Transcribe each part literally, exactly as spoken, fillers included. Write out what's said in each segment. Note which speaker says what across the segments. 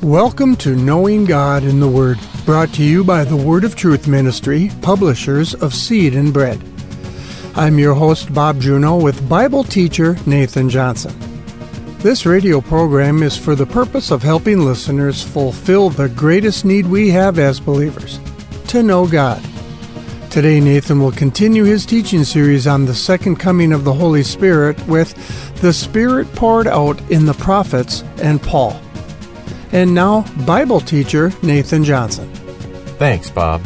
Speaker 1: Welcome to Knowing God in the Word, brought to you by the Word of Truth Ministry, publishers of Seed and Bread. I'm your host, Bob Juneau, with Bible teacher Nathan Johnson. This radio program is for the purpose of helping listeners fulfill the greatest need we have as believers, to know God. Today, Nathan will continue his teaching series on the second coming of the Holy Spirit with the Spirit poured out in the prophets and Paul. And now, Bible teacher Nathan Johnson.
Speaker 2: Thanks, Bob.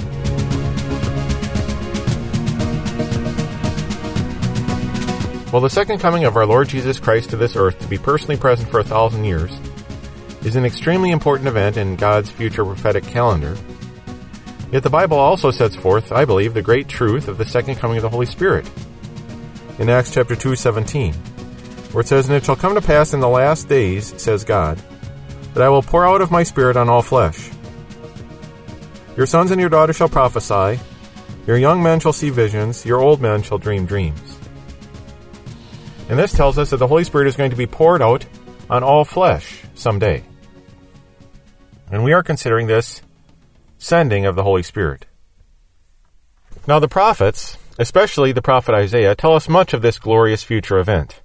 Speaker 2: Well, the second coming of our Lord Jesus Christ to this earth to be personally present for a thousand years is an extremely important event in God's future prophetic calendar. Yet the Bible also sets forth, I believe, the great truth of the second coming of the Holy Spirit. In Acts chapter two seventeen, where it says, "And it shall come to pass in the last days, says God, that I will pour out of my Spirit on all flesh. Your sons and your daughters shall prophesy, your young men shall see visions, your old men shall dream dreams." And this tells us that the Holy Spirit is going to be poured out on all flesh someday. And we are considering this sending of the Holy Spirit. Now the prophets, especially the prophet Isaiah, tell us much of this glorious future event.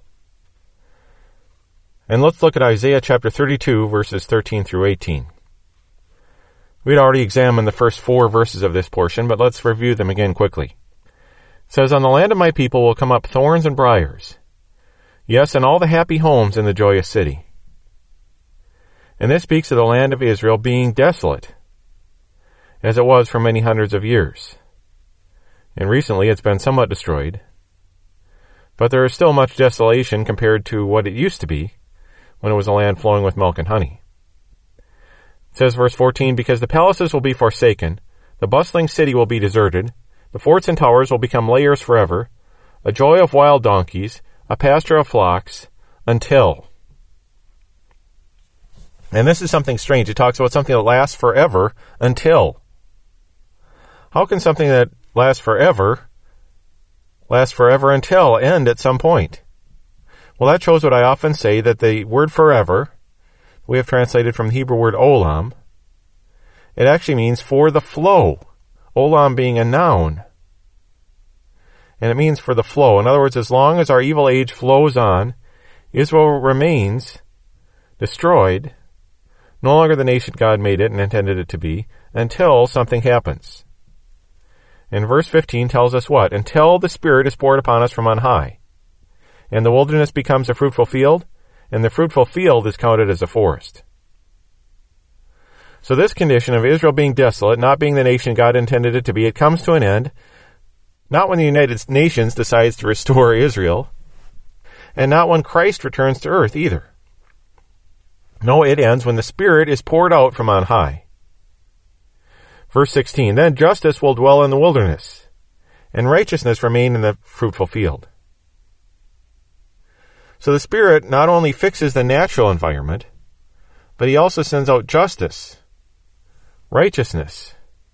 Speaker 2: And let's look at Isaiah chapter thirty-two, verses thirteen through eighteen. We'd already examined the first four verses of this portion, but let's review them again quickly. It says, "On the land of my people will come up thorns and briars, yes, and all the happy homes in the joyous city." And this speaks of the land of Israel being desolate, as it was for many hundreds of years. And recently it's been somewhat destroyed, but there is still much desolation compared to what it used to be, when it was a land flowing with milk and honey. It says, verse fourteen, "Because the palaces will be forsaken, the bustling city will be deserted, the forts and towers will become lairs forever, a joy of wild donkeys, a pasture of flocks, until." And this is something strange. It talks about something that lasts forever, until. How can something that lasts forever, last forever until end at some point? Well, that shows what I often say, that the word forever, we have translated from the Hebrew word olam, it actually means for the flow. Olam being a noun. And it means for the flow. In other words, as long as our evil age flows on, Israel remains destroyed, no longer the nation God made it and intended it to be, until something happens. And verse fifteen tells us what? Until the Spirit is poured upon us from on high. And the wilderness becomes a fruitful field, and the fruitful field is counted as a forest. So this condition of Israel being desolate, not being the nation God intended it to be, it comes to an end, not when the United Nations decides to restore Israel, and not when Christ returns to earth either. No, it ends when the Spirit is poured out from on high. Verse sixteen, "Then justice will dwell in the wilderness, and righteousness remain in the fruitful field." So the Spirit not only fixes the natural environment, but He also sends out justice, righteousness,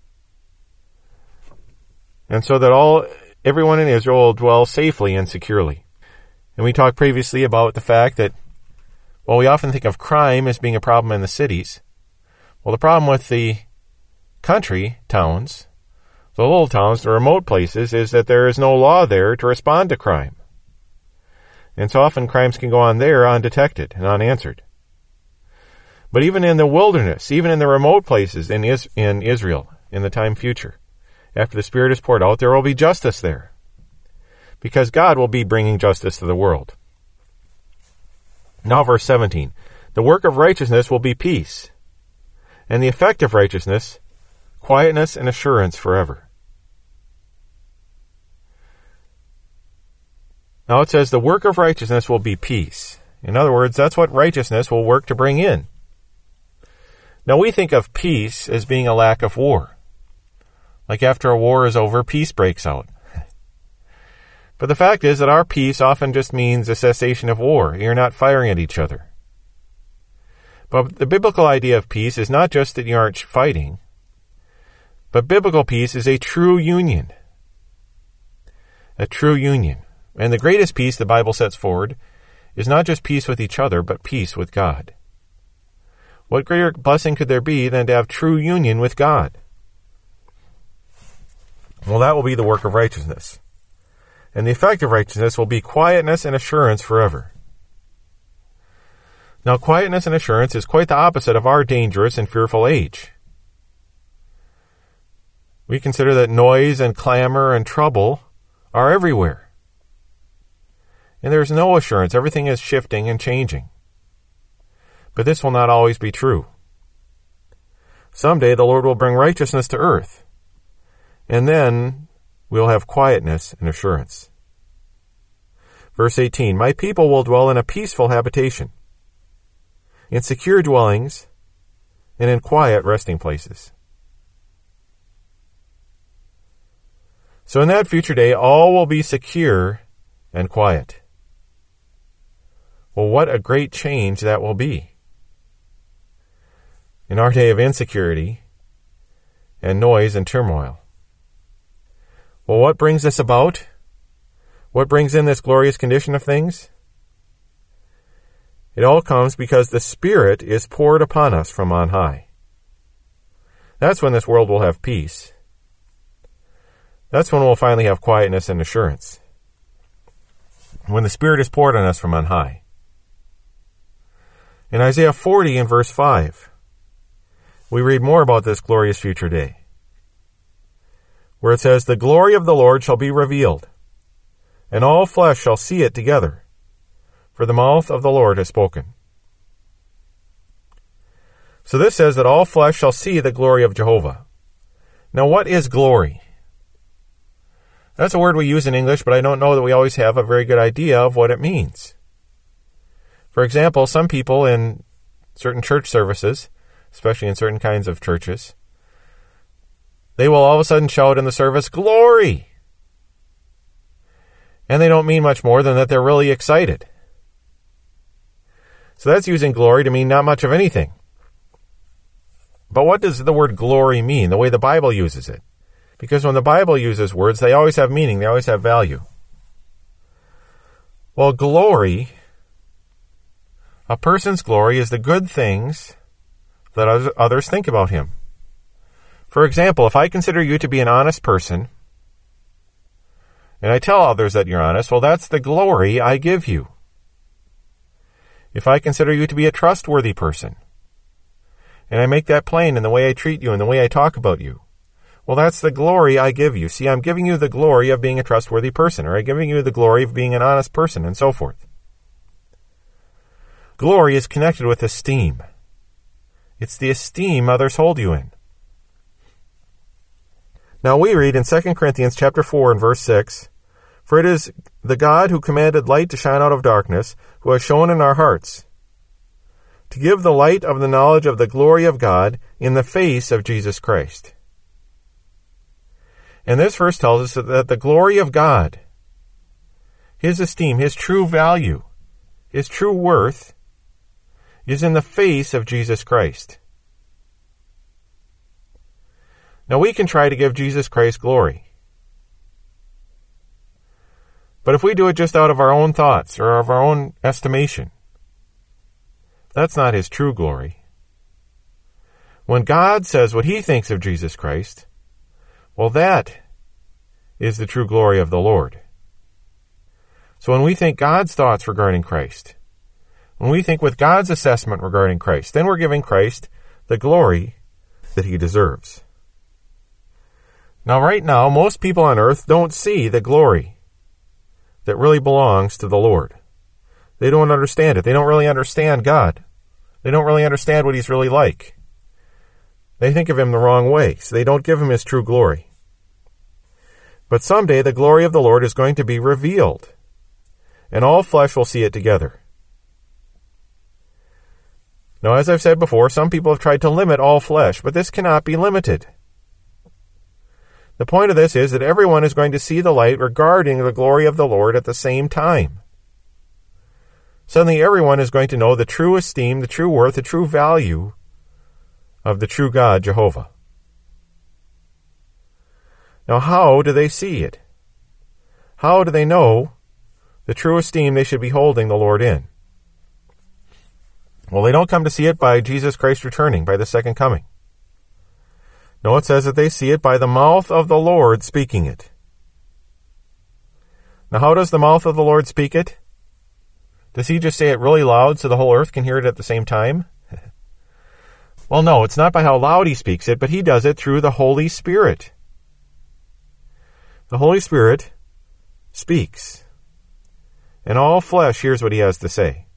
Speaker 2: and so that all everyone in Israel will dwell safely and securely. And we talked previously about the fact that, well, we often think of crime as being a problem in the cities. Well, the problem with the country towns, the little towns, the remote places, is that there is no law there to respond to crime. And so often crimes can go on there undetected and unanswered. But even in the wilderness, even in the remote places in, Is- in Israel, in the time future, after the Spirit is poured out, there will be justice there. Because God will be bringing justice to the world. Now verse seventeen, "The work of righteousness will be peace, and the effect of righteousness, quietness and assurance forever." Now it says the work of righteousness will be peace. In other words, that's what righteousness will work to bring in. Now we think of peace as being a lack of war. Like after a war is over, peace breaks out. But the fact is that our peace often just means a cessation of war. You're not firing at each other. But the biblical idea of peace is not just that you aren't fighting, but biblical peace is a true union. A true union. And the greatest peace the Bible sets forward is not just peace with each other, but peace with God. What greater blessing could there be than to have true union with God? Well, that will be the work of righteousness. And the effect of righteousness will be quietness and assurance forever. Now, quietness and assurance is quite the opposite of our dangerous and fearful age. We consider that noise and clamor and trouble are everywhere. And there is no assurance. Everything is shifting and changing. But this will not always be true. Someday the Lord will bring righteousness to earth, and then we'll have quietness and assurance. Verse eighteen, my people will dwell in a peaceful habitation, in secure dwellings, and in quiet resting places. So in that future day, all will be secure and quiet. Well, what a great change that will be. In our day of insecurity and noise and turmoil. Well, what brings this about? What brings in this glorious condition of things? It all comes because the Spirit is poured upon us from on high. That's when this world will have peace. That's when we'll finally have quietness and assurance. When the Spirit is poured on us from on high. In Isaiah forty and verse five, we read more about this glorious future day, where it says, the glory of the Lord shall be revealed, and all flesh shall see it together, for the mouth of the Lord has spoken. So this says that all flesh shall see the glory of Jehovah. Now, what is glory? That's a word we use in English, but I don't know that we always have a very good idea of what it means. For example, some people in certain church services, especially in certain kinds of churches, they will all of a sudden shout in the service, glory! And they don't mean much more than that they're really excited. So that's using glory to mean not much of anything. But what does the word glory mean, the way the Bible uses it? Because when the Bible uses words, they always have meaning, they always have value. Well, glory, a person's glory is the good things that others think about him. For example, if I consider you to be an honest person, and I tell others that you're honest, well, that's the glory I give you. If I consider you to be a trustworthy person, and I make that plain in the way I treat you and the way I talk about you, well, that's the glory I give you. See, I'm giving you the glory of being a trustworthy person, or I'm giving you the glory of being an honest person, and so forth. Glory is connected with esteem. It's the esteem others hold you in. Now we read in Second Corinthians chapter four and verse six, for it is the God who commanded light to shine out of darkness, who has shone in our hearts, to give the light of the knowledge of the glory of God in the face of Jesus Christ. And this verse tells us that the glory of God, His esteem, His true value, His true worth, is in the face of Jesus Christ. Now we can try to give Jesus Christ glory. But if we do it just out of our own thoughts or of our own estimation, that's not His true glory. When God says what He thinks of Jesus Christ, well, that is the true glory of the Lord. So when we think God's thoughts regarding Christ, when we think with God's assessment regarding Christ, then we're giving Christ the glory that He deserves. Now, right now, most people on earth don't see the glory that really belongs to the Lord. They don't understand it. They don't really understand God. They don't really understand what He's really like. They think of Him the wrong way, so they don't give Him His true glory. But someday the glory of the Lord is going to be revealed, and all flesh will see it together. Now, as I've said before, some people have tried to limit all flesh, but this cannot be limited. The point of this is that everyone is going to see the light regarding the glory of the Lord at the same time. Suddenly everyone is going to know the true esteem, the true worth, the true value of the true God, Jehovah. Now, how do they see it? How do they know the true esteem they should be holding the Lord in? Well, they don't come to see it by Jesus Christ returning, by the second coming. No, it says that they see it by the mouth of the Lord speaking it. Now, how does the mouth of the Lord speak it? Does he just say it really loud so the whole earth can hear it at the same time? Well, no, it's not by how loud he speaks it, but he does it through the Holy Spirit. The Holy Spirit speaks, and all flesh hears what he has to say.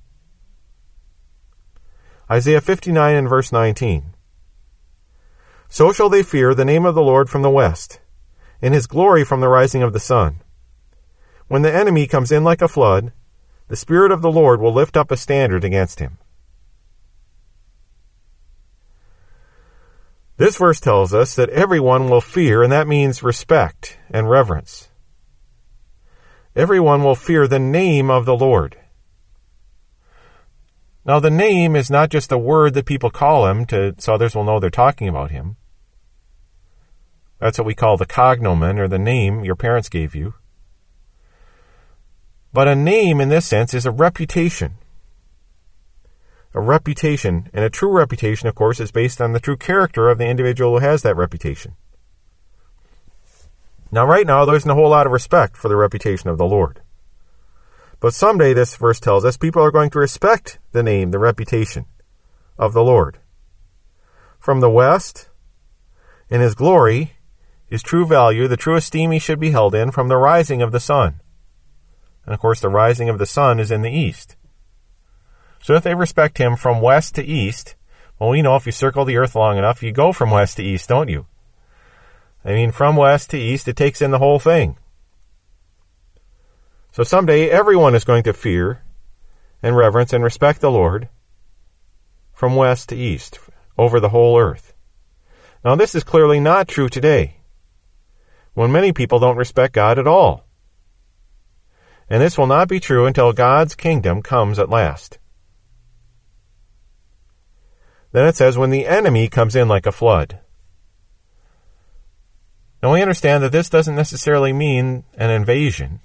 Speaker 2: Isaiah fifty-nine and verse nineteen. So shall they fear the name of the Lord from the west, and his glory from the rising of the sun. When the enemy comes in like a flood, the Spirit of the Lord will lift up a standard against him. This verse tells us that everyone will fear, and that means respect and reverence. Everyone will fear the name of the Lord. Now, the name is not just a word that people call him to, so others will know they're talking about him. That's what we call the cognomen, or the name your parents gave you. But a name, in this sense, is a reputation. A reputation, and a true reputation, of course, is based on the true character of the individual who has that reputation. Now, right now, there isn't a whole lot of respect for the reputation of the Lord. But someday, this verse tells us, people are going to respect the name, the reputation of the Lord. From the west, in his glory, his true value, the true esteem he should be held in, from the rising of the sun. And of course, the rising of the sun is in the east. So if they respect him from west to east, well, we know if you circle the earth long enough, you go from west to east, don't you? I mean, from west to east, it takes in the whole thing. So someday, everyone is going to fear and reverence and respect the Lord from west to east, over the whole earth. Now, this is clearly not true today, when many people don't respect God at all. And this will not be true until God's kingdom comes at last. Then it says, when the enemy comes in like a flood. Now we understand that this doesn't necessarily mean an invasion,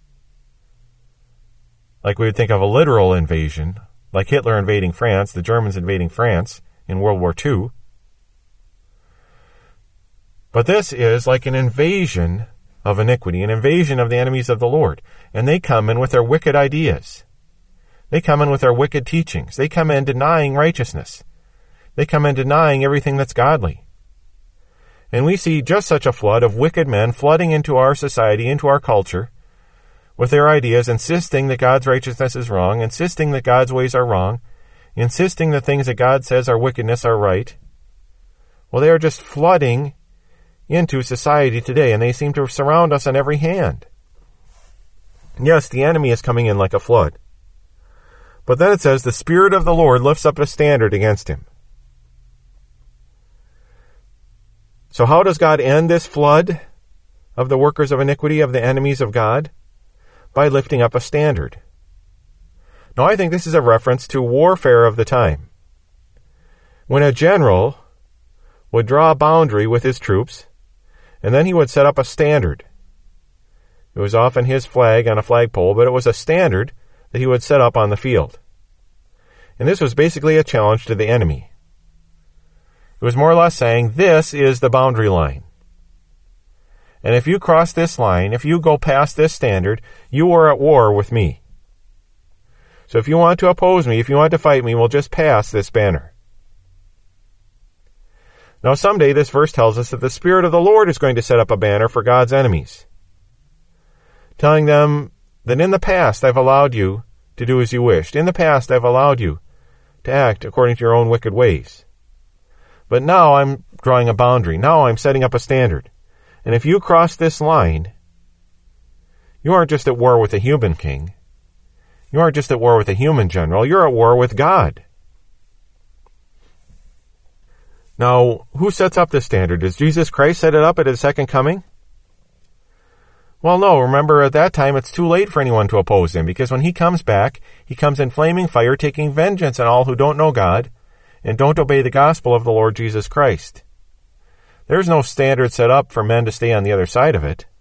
Speaker 2: like we would think of a literal invasion, like Hitler invading France, the Germans invading France in World War Two. But this is like an invasion of iniquity, an invasion of the enemies of the Lord. And they come in with their wicked ideas. They come in with their wicked teachings. They come in denying righteousness. They come in denying everything that's godly. And we see just such a flood of wicked men flooding into our society, into our culture, with their ideas, insisting that God's righteousness is wrong, insisting that God's ways are wrong, insisting that things that God says are wickedness are right. Well, they are just flooding into society today, and they seem to surround us on every hand. Yes, the enemy is coming in like a flood. But then it says, the Spirit of the Lord lifts up a standard against him. So how does God end this flood of the workers of iniquity, of the enemies of God? By lifting up a standard. Now, I think this is a reference to warfare of the time. When a general would draw a boundary with his troops, and then he would set up a standard. It was often his flag on a flagpole, but it was a standard that he would set up on the field. And this was basically a challenge to the enemy. It was more or less saying, this is the boundary line. And if you cross this line, if you go past this standard, you are at war with me. So if you want to oppose me, if you want to fight me, we'll just pass this banner. Now someday this verse tells us that the Spirit of the Lord is going to set up a banner for God's enemies, telling them that in the past I've allowed you to do as you wished. In the past I've allowed you to act according to your own wicked ways. But now I'm drawing a boundary. Now I'm setting up a standard. And if you cross this line, you aren't just at war with a human king. You aren't just at war with a human general. You're at war with God. Now, who sets up this standard? Does Jesus Christ set it up at his second coming? Well, no. Remember, at that time, it's too late for anyone to oppose him, because when he comes back, he comes in flaming fire, taking vengeance on all who don't know God and don't obey the gospel of the Lord Jesus Christ. There's no standard set up for men to stay on the other side of it.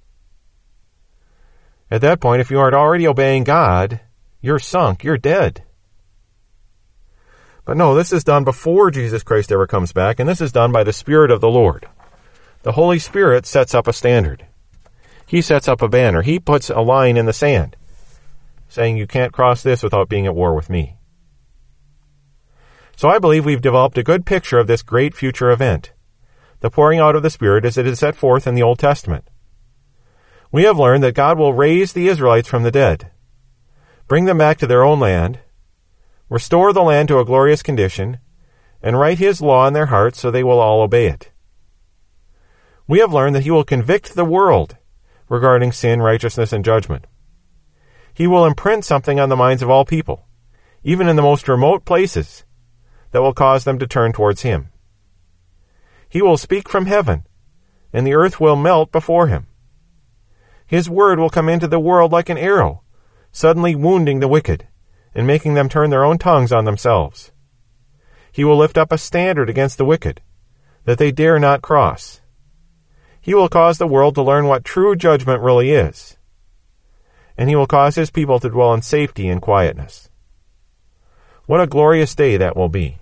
Speaker 2: At that point, if you aren't already obeying God, you're sunk, you're dead. But no, this is done before Jesus Christ ever comes back, and this is done by the Spirit of the Lord. The Holy Spirit sets up a standard. He sets up a banner. He puts a line in the sand, saying you can't cross this without being at war with me. So I believe we've developed a good picture of this great future event, the pouring out of the Spirit as it is set forth in the Old Testament. We have learned that God will raise the Israelites from the dead, bring them back to their own land, restore the land to a glorious condition, and write His law in their hearts so they will all obey it. We have learned that He will convict the world regarding sin, righteousness, and judgment. He will imprint something on the minds of all people, even in the most remote places, that will cause them to turn towards Him. He will speak from heaven, and the earth will melt before Him. His word will come into the world like an arrow, suddenly wounding the wicked, and making them turn their own tongues on themselves. He will lift up a standard against the wicked, that they dare not cross. He will cause the world to learn what true judgment really is, and He will cause His people to dwell in safety and quietness. What a glorious day that will be.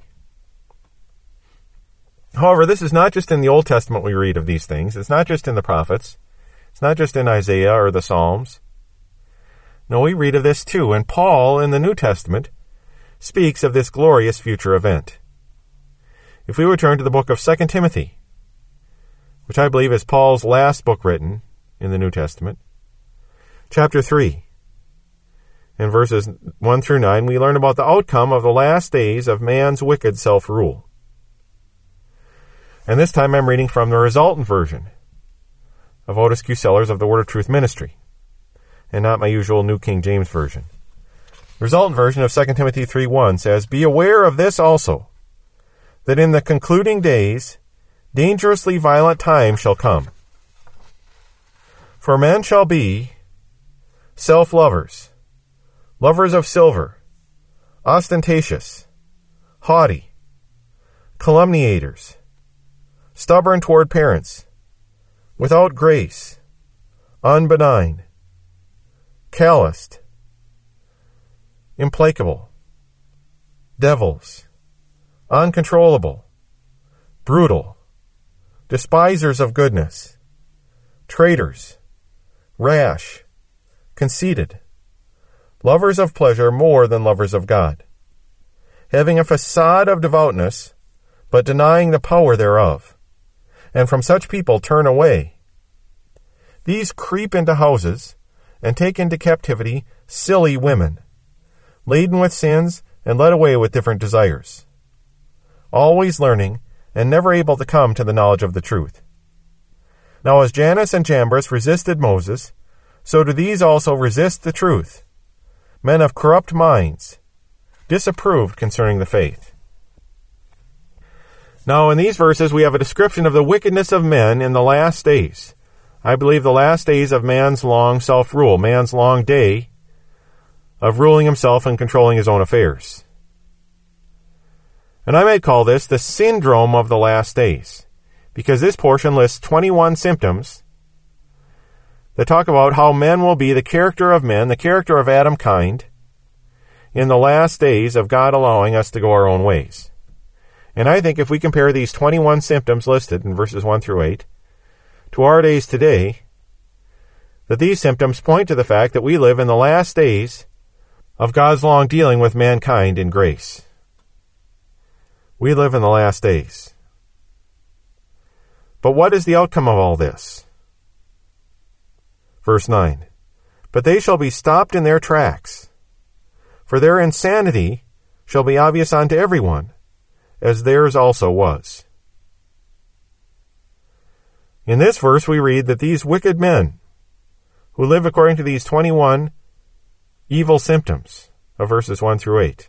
Speaker 2: However, this is not just in the Old Testament we read of these things. It's not just in the prophets. It's not just in Isaiah or the Psalms. No, we read of this too, and Paul in the New Testament speaks of this glorious future event. If we return to the book of Second Timothy, which I believe is Paul's last book written in the New Testament, chapter three, in verses one through nine, we learn about the outcome of the last days of man's wicked self-rule. And this time I'm reading from the resultant version of Otis Q. Sellers of the Word of Truth Ministry, and not my usual New King James Version. The resultant version of Second Timothy three one says, "Be aware of this also, that in the concluding days dangerously violent times shall come. For men shall be self-lovers, lovers of silver, ostentatious, haughty, calumniators, stubborn toward parents, without grace, unbenign, calloused, implacable, devils, uncontrollable, brutal, despisers of goodness, traitors, rash, conceited, lovers of pleasure more than lovers of God, having a facade of devoutness, but denying the power thereof. And from such people turn away. These creep into houses and take into captivity silly women, laden with sins and led away with different desires, always learning and never able to come to the knowledge of the truth. Now as Jannes and Jambres resisted Moses, so do these also resist the truth, men of corrupt minds, disapproved concerning the faith." Now, in these verses, we have a description of the wickedness of men in the last days. I believe the last days of man's long self-rule, man's long day of ruling himself and controlling his own affairs. And I might call this the syndrome of the last days, because this portion lists twenty-one symptoms that talk about how men will be the character of men, the character of Adam kind, in the last days of God allowing us to go our own ways. And I think if we compare these twenty-one symptoms listed in verses one through eight to our days today, that these symptoms point to the fact that we live in the last days of God's long dealing with mankind in grace. We live in the last days. But what is the outcome of all this? Verse nine, "But they shall be stopped in their tracks, for their insanity shall be obvious unto everyone, as theirs also was." In this verse we read that these wicked men, who live according to these twenty-one evil symptoms of verses one through eight,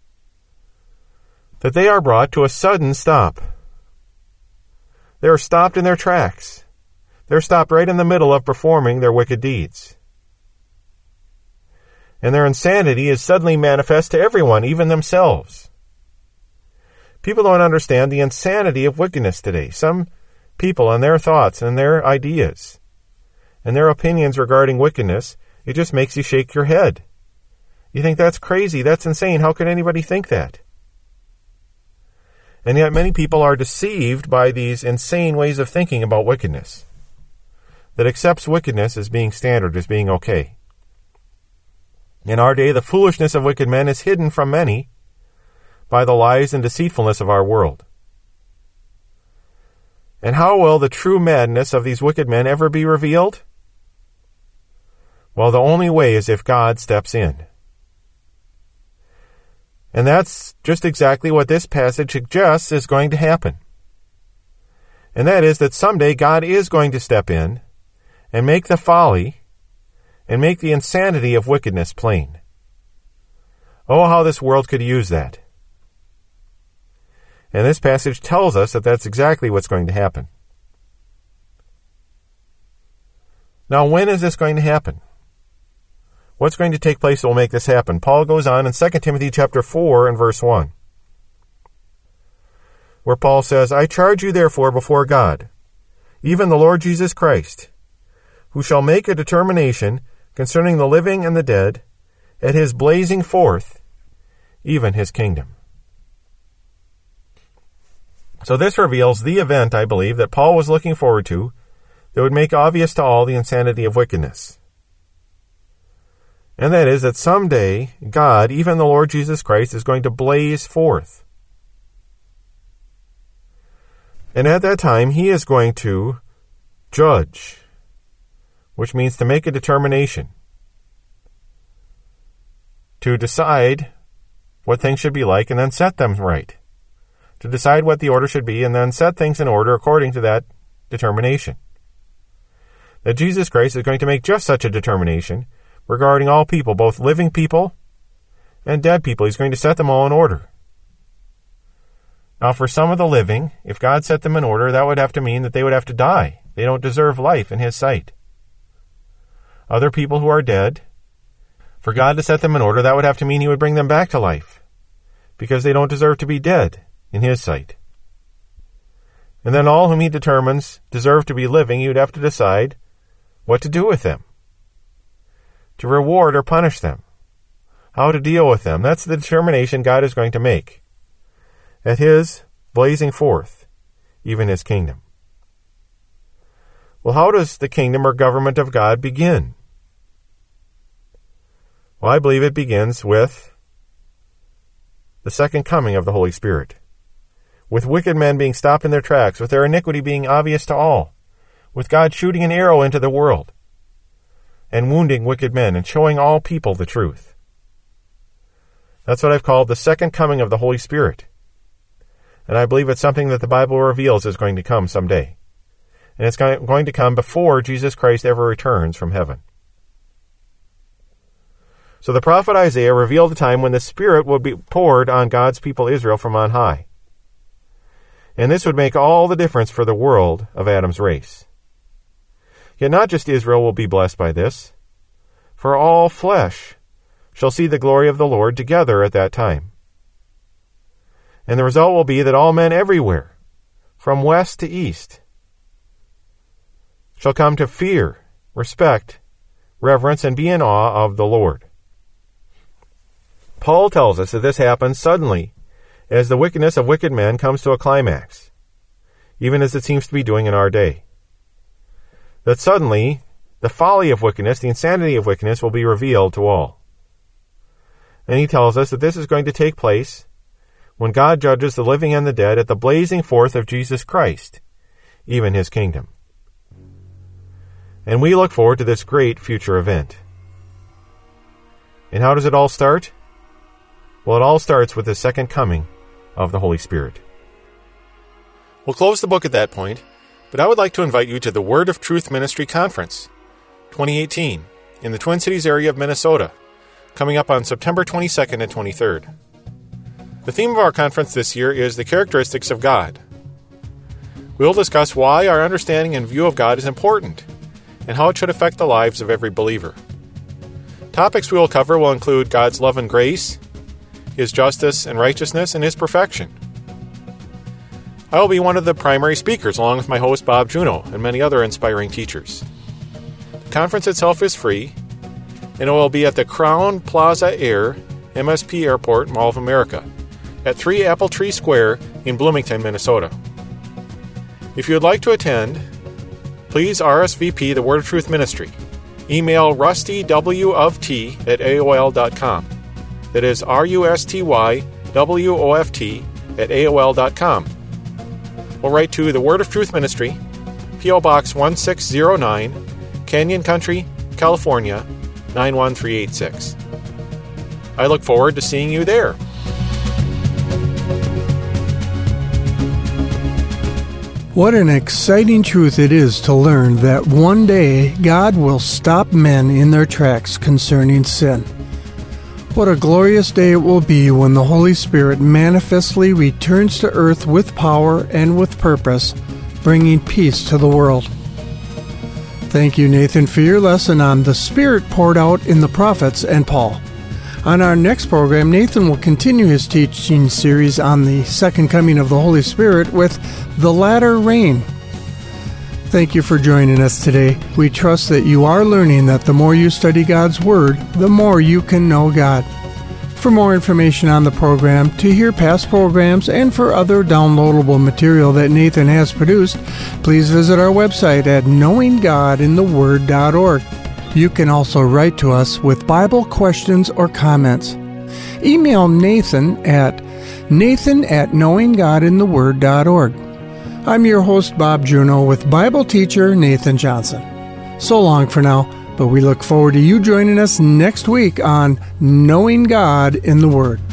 Speaker 2: that they are brought to a sudden stop. They are stopped in their tracks. They're stopped right in the middle of performing their wicked deeds. And their insanity is suddenly manifest to everyone, even themselves. People don't understand the insanity of wickedness today. Some people and their thoughts and their ideas and their opinions regarding wickedness, it just makes you shake your head. You think that's crazy, that's insane, how could anybody think that? And yet many people are deceived by these insane ways of thinking about wickedness, that accepts wickedness as being standard, as being okay. In our day, the foolishness of wicked men is hidden from many by the lies and deceitfulness of our world. And how will the true madness of these wicked men ever be revealed? Well, the only way is if God steps in. And that's just exactly what this passage suggests is going to happen. And that is that someday God is going to step in and make the folly and make the insanity of wickedness plain. Oh, how this world could use that. And this passage tells us that that's exactly what's going to happen. Now, when is this going to happen? What's going to take place that will make this happen? Paul goes on in Second Timothy chapter four and verse one, where Paul says, I charge you therefore before God, even the Lord Jesus Christ, who shall make a determination concerning the living and the dead at his blazing forth, even his kingdom. So this reveals the event, I believe, that Paul was looking forward to that would make obvious to all the insanity of wickedness. And that is that someday God, even the Lord Jesus Christ, is going to blaze forth. And at that time, he is going to judge, which means to make a determination, to decide what things should be like and then set them right, to decide what the order should be and then set things in order according to that determination. That Jesus Christ is going to make just such a determination regarding all people, both living people and dead people. He's going to set them all in order. Now, for some of the living, if God set them in order, that would have to mean that they would have to die. They don't deserve life in his sight. Other people who are dead, for God to set them in order, that would have to mean he would bring them back to life, because they don't deserve to be dead in his sight. And then all whom he determines deserve to be living, he would have to decide what to do with them, to reward or punish them, how to deal with them. That's the determination God is going to make at his blazing forth, even his kingdom. Well, how does the kingdom or government of God begin? Well, I believe it begins with the second coming of the Holy Spirit, with wicked men being stopped in their tracks, with their iniquity being obvious to all, with God shooting an arrow into the world and wounding wicked men and showing all people the truth. That's what I've called the second coming of the Holy Spirit. And I believe it's something that the Bible reveals is going to come someday. And it's going to come before Jesus Christ ever returns from heaven. So the prophet Isaiah revealed a time when the Spirit would be poured on God's people Israel from on high. And this would make all the difference for the world of Adam's race. Yet not just Israel will be blessed by this, for all flesh shall see the glory of the Lord together at that time. And the result will be that all men everywhere, from west to east, shall come to fear, respect, reverence, and be in awe of the Lord. Paul tells us that this happens suddenly as the wickedness of wicked men comes to a climax, even as it seems to be doing in our day. That suddenly the folly of wickedness, the insanity of wickedness, will be revealed to all. And he tells us that this is going to take place when God judges the living and the dead at the blazing forth of Jesus Christ, even his kingdom. And we look forward to this great future event. And how does it all start? Well, it all starts with the second coming of the Holy Spirit. We'll close the book at that point, but I would like to invite you to the Word of Truth Ministry Conference twenty eighteen in the Twin Cities area of Minnesota, coming up on September twenty-second and twenty-third. The theme of our conference this year is the characteristics of God. We'll discuss why our understanding and view of God is important and how it should affect the lives of every believer. Topics we will cover will include God's love and grace, his justice and righteousness, and his perfection. I will be one of the primary speakers along with my host Bob Juno and many other inspiring teachers. The conference itself is free, and it will be at the Crown Plaza Air M S P Airport, Mall of America, at three Apple Tree Square in Bloomington, Minnesota. If you would like to attend, please R S V P the Word of Truth Ministry. Email rustywoft at A O L dot com. That is R U S T Y W O F T at A O L dot com. Or write to the Word of Truth Ministry, P O Box one six zero nine, Canyon Country, California, nine one three eight six. I look forward to seeing you there.
Speaker 1: What an exciting truth it is to learn that one day God will stop men in their tracks concerning sin. What a glorious day it will be when the Holy Spirit manifestly returns to earth with power and with purpose, bringing peace to the world. Thank you, Nathan, for your lesson on the Spirit poured out in the prophets and Paul. On our next program, Nathan will continue his teaching series on the second coming of the Holy Spirit with the latter rain. Thank you for joining us today. We trust that you are learning that the more you study God's Word, the more you can know God. For more information on the program, to hear past programs, and for other downloadable material that Nathan has produced, please visit our website at knowing god in the word dot org. You can also write to us with Bible questions or comments. Email Nathan at nathan at knowing god in the word dot org. I'm your host, Bob Juneau, with Bible teacher Nathan Johnson. So long for now, but we look forward to you joining us next week on Knowing God in the Word.